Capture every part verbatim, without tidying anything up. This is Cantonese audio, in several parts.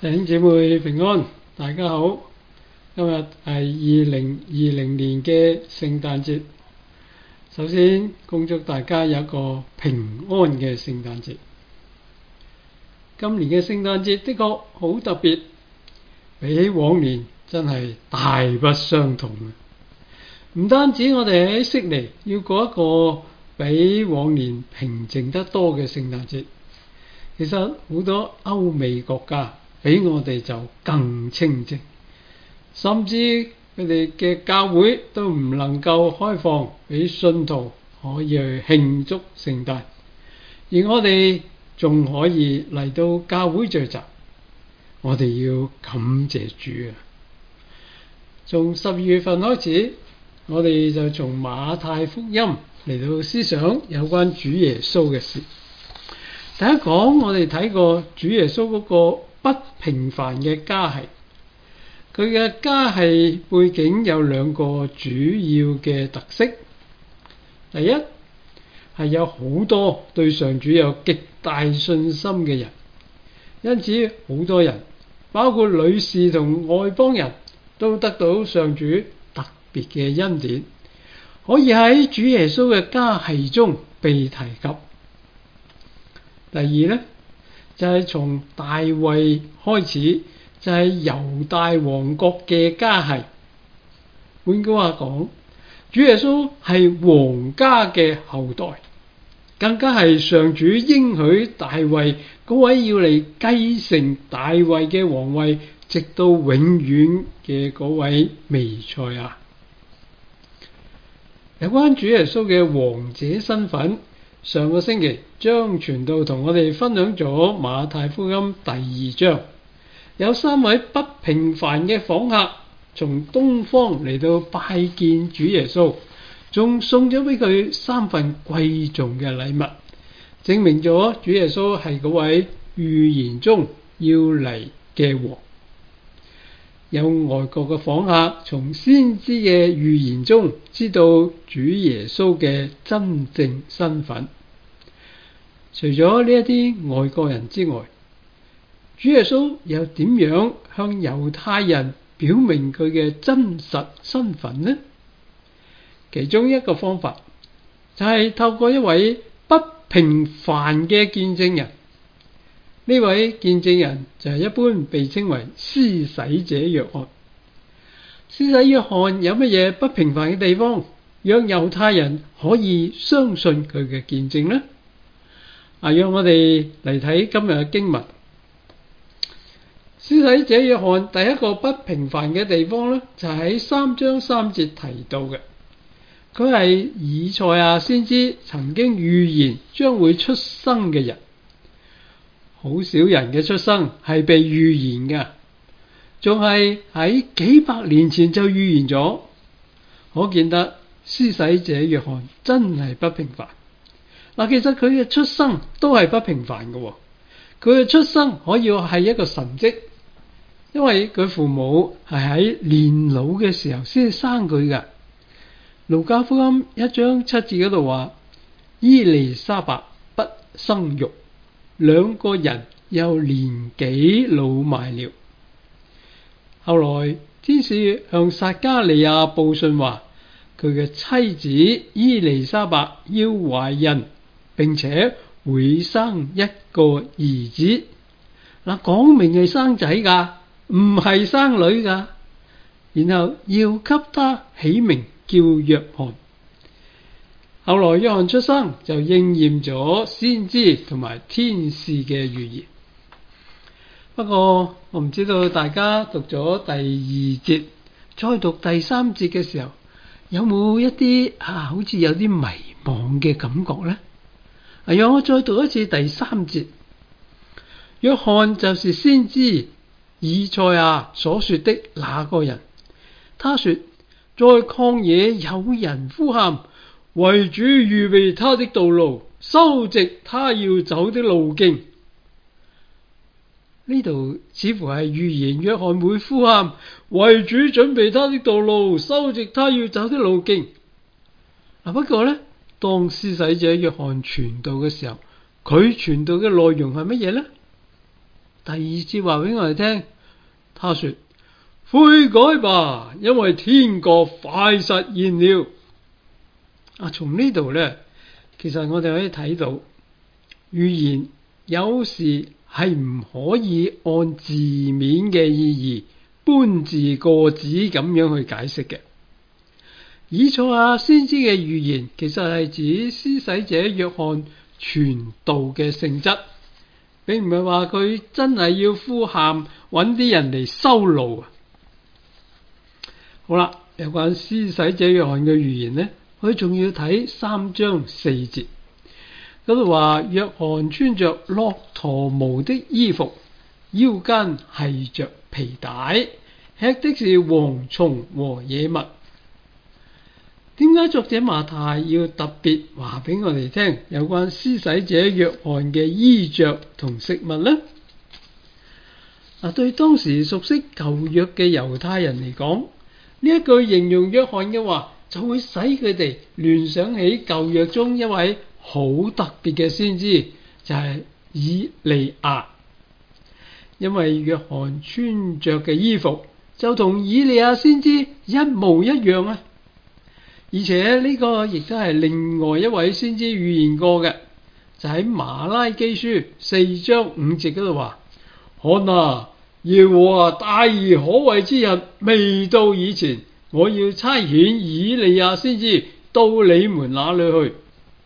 弟兄姊妹平安，大家好。今日係二零二零年嘅聖誕節，首先恭祝大家有一個平安嘅聖誕節。今年嘅聖誕節的確好特別，比起往年真係大不相同。唔單止我哋喺悉尼要過一個比往年平靜得多嘅聖誕節，其實好多歐美國家比我哋就更清靜，甚至佢哋嘅教會都唔能夠開放俾信徒可以去慶祝聖誕，而我哋仲可以嚟到教會聚集。我哋要感謝主啊！從十二月份開始，我哋就從馬太福音嚟到思想有關主耶穌嘅事。第一講，我哋睇過主耶穌嗰個不平凡嘅家系，佢嘅家系背景有兩個主要嘅特色。第一係有好多對上主有極大信心嘅人，因此好多人包括女士同外邦人都得到上主特別嘅恩典，可以喺主耶穌嘅家系中被提及。第二呢，就係、是、從大衛開始，就係、是、猶大王國嘅家系。換句話講，主耶穌係皇家嘅後代，更加係上主應許大衛嗰位要嚟繼承大衛嘅皇位，直到永遠嘅嗰位彌賽亞。有關主耶穌嘅王者身份，上個星期張傳道同我哋分享咗馬太福音第二章，有三位不平凡嘅訪客從東方嚟到拜見主耶穌，仲送咗俾佢三份貴重嘅禮物，證明咗主耶穌係嗰位預言中要嚟嘅王。有外國嘅訪客從先知嘅預言中知道主耶穌嘅真正身份。除咗呢一啲外國人之外，主耶穌又點樣向猶太人表明佢嘅真實身份呢？其中一個方法就係透過一位不平凡嘅見證人。呢位見證人就係一般被稱為施洗者約翰。施洗約翰有乜嘢不平凡嘅地方，讓猶太人可以相信佢嘅見證呢？啊，讓我哋嚟睇今日嘅經文。施洗者約翰第一個不平凡嘅地方呢，就係喺三章三節提到嘅。佢係以賽亞先知曾經預言將會出生嘅人。好少人嘅出生係被預言嘅，仲係喺幾百年前就預言咗，可見得施洗者約翰真係不平凡。嗱，其實佢嘅出生都係不平凡嘅，佢嘅出生可以話係一個神蹟，因為佢父母係喺年老嘅時候先生佢嘅。路加福音一章七節嗰度話，伊麗莎白不生育，兩個人又年紀老邁了。後來天使向撒迦利亞報信話，佢嘅妻子伊麗莎白要懷孕，並且會生一個兒子。嗱，講明係生仔噶，唔係生女噶。然後要給他起名叫約翰。後來約翰出生就應驗咗先知同埋天使嘅預言。不過我唔知道大家讀咗第二節再讀第三節嘅時候，有冇一啲啊好似有啲迷惘嘅感覺呢？啊，讓我再讀一次第三節。約翰就是先知以賽亞所說的那個人，他說，在曠野有人呼喊，為主預備他的道路，修直他要走的路徑。呢度似乎係預言約翰會呼喊，為主準備他的道路，修直他要走的路徑。不過呢，當施洗者約翰傳道嘅時候，佢傳道嘅內容係乜嘢呢？ 第二節話俾我哋聽，他說：悔改吧，因為天國快實現了。啊，從呢度呢，其實我哋可以睇到，預言有時係唔可以按字面嘅意義搬字過紙咁樣去解釋嘅。以賽亞先知嘅預言其實係指施洗者約翰傳道嘅性質，並唔係話佢真係要呼喊揾啲人嚟修路啊。好啦，有關施洗者約翰嘅預言呢，佢仲要睇三章四節嗰度話，約翰穿着駱駝毛的衣服，腰間繫着皮帶，吃的是蝗蟲和野蜜。點解作者馬太要特別話俾我哋聽有關施洗者約翰嘅衣着同食物呢？嗱，對當時熟悉舊約嘅猶太人嚟講，呢一句形容約翰嘅話，就會使佢哋聯想起舊約中一位好特別嘅先知，就係以利亞。因為約翰穿着嘅衣服就同以利亞先知一模一樣啊！而且呢個亦都係另外一位先知預言過嘅，就喺馬拉基書四章五節嗰度話：看啊，耶和華大而可畏之日未到以前，我要差遣以利亞先知到你們那裏去。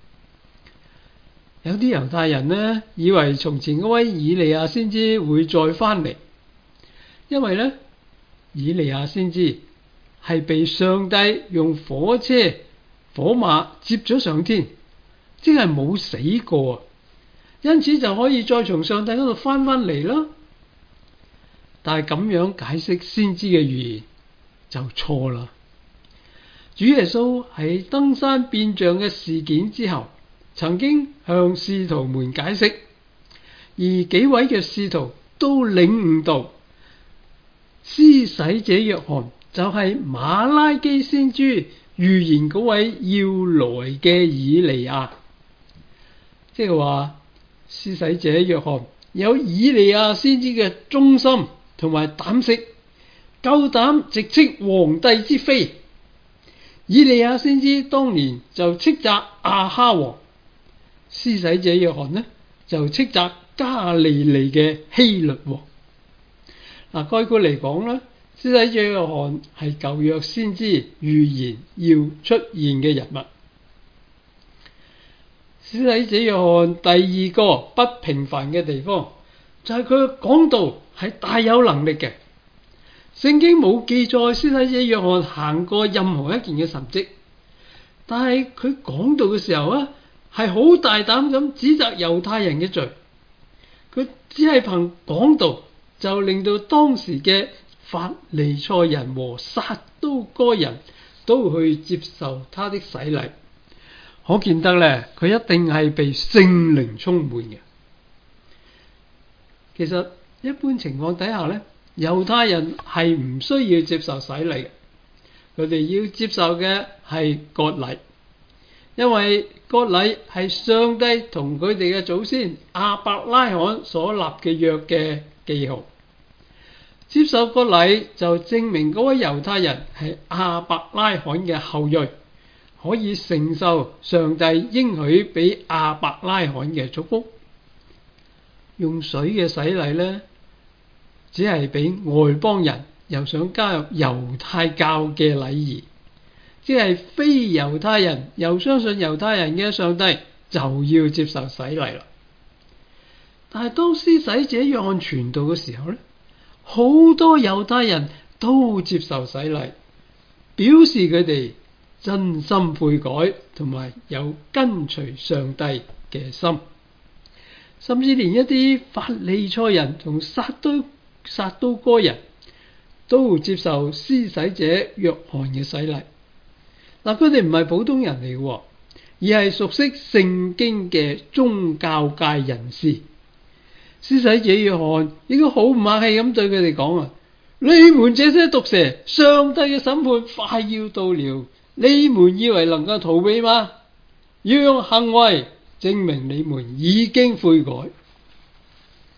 有啲猶太人呢，以為從前嗰位以利亞先知會再翻嚟，因為呢，以利亞先知係被上帝用火車火馬接咗上天，即係冇死過，因此就可以再從上帝嗰度翻返嚟啦。但係咁樣解釋先知嘅預言就錯啦。主耶穌喺登山變像嘅事件之後，曾經向使徒們解釋，而幾位嘅使徒都領悟到施洗者約翰就係馬拉基先知預言嗰位要來嘅以利亞，即係話施洗者約翰有以利亞先知嘅忠心同埋膽識，夠膽直斥皇帝之非。以利亞先知當年就斥責亞哈王，施洗者約翰呢就斥責加利利嘅希律王。嗱，概括嚟講呢，施洗者約翰係舊約先知預言要出現嘅人物。施洗者約翰第二個不平凡嘅地方就係佢講道係大有能力嘅。聖經冇記載施洗者約翰行過任何一件嘅神蹟，但係佢講道嘅時候啊，係好大膽咁指責猶太人嘅罪。佢只係憑講道就令到當時嘅法利賽人和撒都該人都去接受他的洗禮，可見得咧，佢一定係被聖靈充滿嘅。其實一般情況底下咧，猶太人係唔需要接受洗禮嘅，佢哋要接受嘅係割禮，因為割禮係上帝同佢哋嘅祖先亞伯拉罕所立嘅約嘅記號。接受割禮就證明嗰位猶太人係亞伯拉罕嘅後裔，可以承受上帝應許俾亞伯拉罕嘅祝福。用水嘅洗禮呢，只係俾外邦人又想加入猶太教嘅禮儀，即係非猶太人又相信猶太人嘅上帝就要接受洗禮啦。但係當施洗者約翰傳道嘅時候呢，好多猶太人都接受洗禮，表示佢哋真心悔改同埋有跟隨上帝嘅心，甚至連一啲法利賽人同撒都撒都該人都接受施洗者約翰嘅洗禮。嗱，佢哋唔係普通人嚟嘅，而係熟悉聖經嘅宗教界人士。施洗者約翰應該好唔客氣咁對佢哋講啊：你們這些毒蛇，上帝嘅審判快要到了，你們以為能夠逃避嗎？要用行為證明你們已經悔改。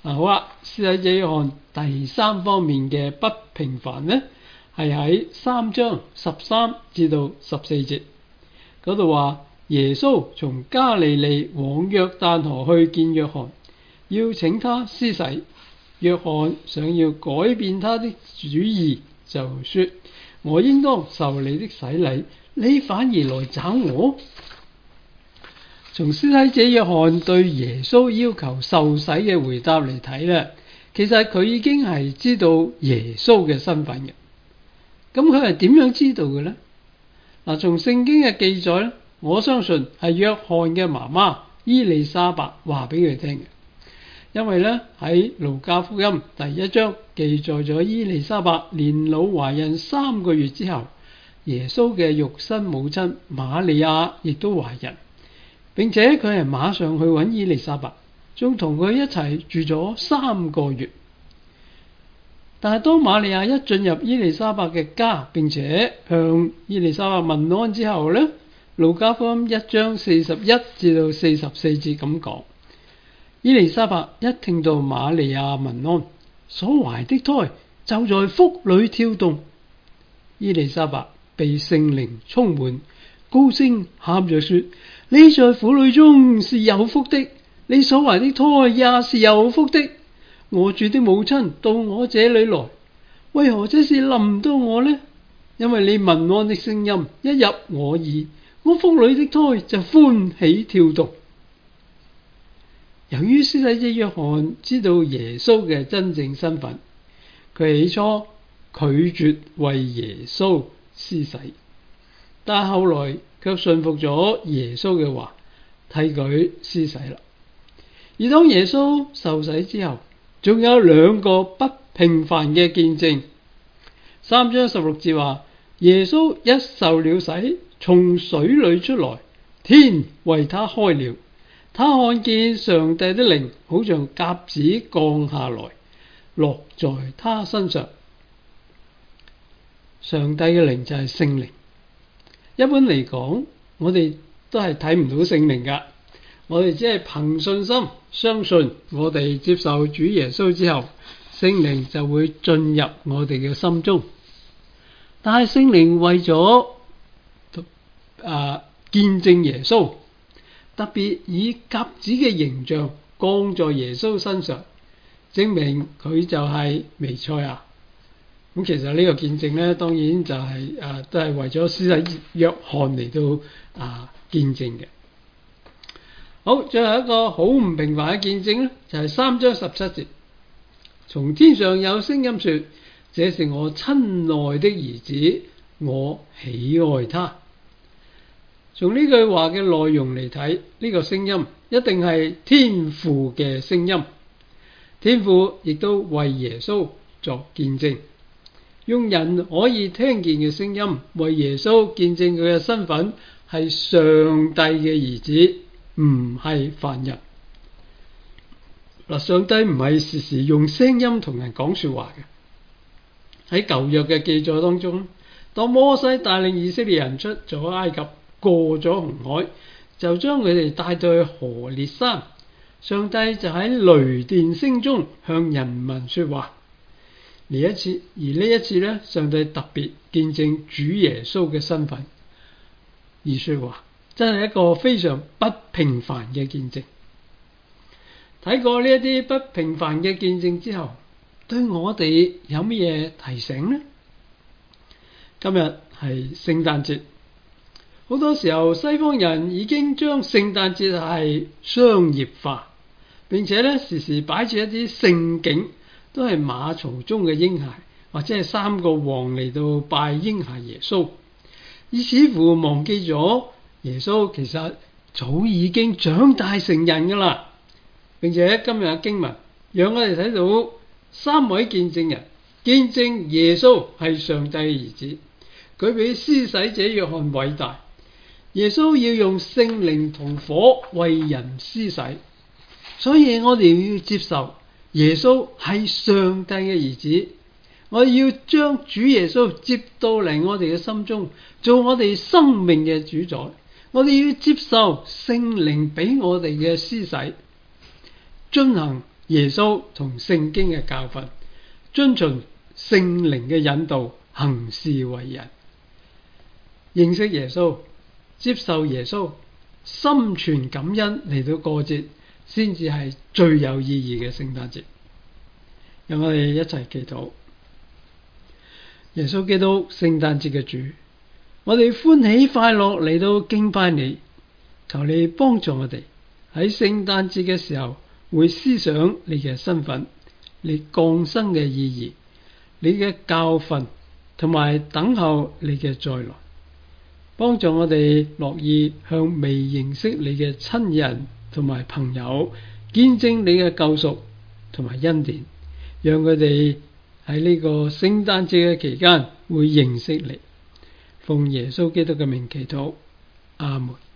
嗱，好啦，施洗者約翰第三方面嘅不平凡呢，係喺三章十三至到十四節嗰度話，耶穌從加利利往約旦河去見約翰，要請他施洗。約翰想要改變他的主意，就說：我應當受你的洗禮，你反而來找我。從施洗者約翰對耶穌要求受洗嘅回答嚟睇咧，其實佢已經係知道耶穌嘅身份嘅。咁佢係點樣知道嘅呢？嗱，從聖經嘅記載咧，我相信係約翰嘅媽媽伊麗莎白話俾佢聽嘅。因為咧喺路加福音第一章記載咗伊麗莎白年老懷孕三個月之後，耶穌嘅肉身母親瑪利亞亦都懷孕，並且佢係馬上去揾伊麗莎白，仲同佢一齊住咗三個月。但係當瑪利亞一進入伊麗莎白嘅家，並且向伊麗莎白問安之後咧，路加福音一章四十一至到四十四節咁講。伊麗莎白一聽到瑪利亞問安，所懷的胎就在腹裏跳動。伊麗莎白被聖靈充滿，高聲喊着說：你在婦女中是有福的，你所懷的胎也是有福的。我主的母親到我這裏來，為何這事臨到我呢？因為你問安的聲音一入我耳，我腹裏的胎就歡喜跳動。由於施洗者約翰知道耶穌嘅真正身份，佢起初拒絕為耶穌施洗，但後來卻信服咗耶穌嘅話，替佢施洗啦。而當耶穌受洗之後，仲有兩個不平凡嘅見證。三章十六節話，耶穌一受了洗，從水裏出來，天為他開了。他看見上帝的靈好像鴿子降下來，落在他身上。上帝嘅靈就係聖靈。一般嚟講，我哋都係睇唔到聖靈噶，我哋只係憑信心相信，我哋接受主耶穌之後，聖靈就會進入我哋嘅心中。但係聖靈為咗啊見證耶穌，特別以鴿子嘅形象降在耶穌身上，證明佢就係彌賽亞。咁其實呢個見證咧，當然就係、是、啊，都係為咗施洗約翰嚟到啊見證嘅。好，最後一個好唔平凡嘅見證咧，就係、是、三章十七節，從天上有聲音說：這是我親愛的兒子，我喜愛他。從呢句話嘅內容嚟睇，呢、這個聲音一定係天父嘅聲音。天父亦都為耶穌作見證，用人可以聽見嘅聲音為耶穌見證佢嘅身份係上帝嘅兒子，唔係凡人。嗱，上帝唔係時時用聲音同人講說話嘅。喺舊約嘅記載當中，當摩西帶領以色列人出咗埃及，過咗紅海，就將佢哋帶到去何烈山，上帝就喺雷電聲中向人民說話。呢一次，而呢一次咧，上帝特別見證主耶穌嘅身份而說話，真係一個非常不平凡嘅見證。睇過呢一啲不平凡嘅見證之後，對我哋有乜嘢提醒呢？今日係聖誕節。好多時候西方人已經將聖誕節係商業化，並且咧時時擺住一啲聖景，都係馬槽中嘅嬰孩，或者係三個王嚟到拜嬰孩耶穌，而似乎忘記咗耶穌其實早已經長大成人噶啦。並且今日嘅經文讓我哋睇到三位見證人見證耶穌係上帝嘅兒子，佢比施洗者約翰偉大。耶穌要用聖靈同火為人施洗，所以我哋要接受耶穌係上帝嘅兒子。我哋要將主耶穌接到嚟我哋嘅心中，做我哋生命嘅主宰。我哋要接受聖靈俾我哋嘅施洗，遵行耶穌同聖經嘅教訓，遵循聖靈嘅引導，行事為人。認識耶穌，接受耶穌，心存感恩嚟到過節，先至係最有意義嘅聖誕節。讓我哋一齊祈禱。耶穌基督，聖誕節嘅主，我哋歡喜快樂嚟到敬拜你，求你幫助我哋喺聖誕節嘅時候會思想你嘅身份，你降生嘅意義，你嘅教訓，同埋等候你嘅再來。幫助我哋樂意向未認識你嘅親人同埋朋友見證你嘅救贖同埋恩典，讓佢哋喺呢個聖誕節嘅期間會認識你。奉耶穌基督嘅名祈禱，阿門。